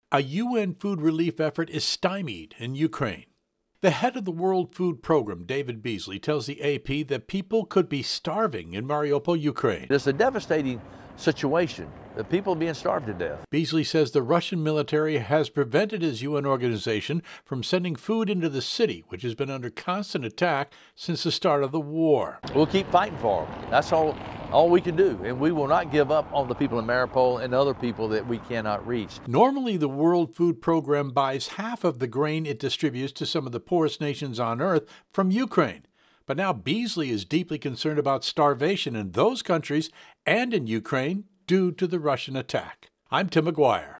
A UN food relief effort is stymied in Ukraine. The head of the World Food Program, David Beasley, tells the AP that people could be starving in Mariupol, Ukraine. It's a devastating situation. The people are being starved to death. Beasley says the Russian military has prevented his UN organization from sending food into the city, which has been under constant attack since the start of the war. We'll keep fighting for them. That's all we can do, and we will not give up on the people in Mariupol and other people that we cannot reach. Normally, the World Food Program buys half of the grain it distributes to some of the poorest nations on earth from Ukraine. But now Beasley is deeply concerned about starvation in those countries and in Ukraine due to the Russian attack. I'm Tim McGuire.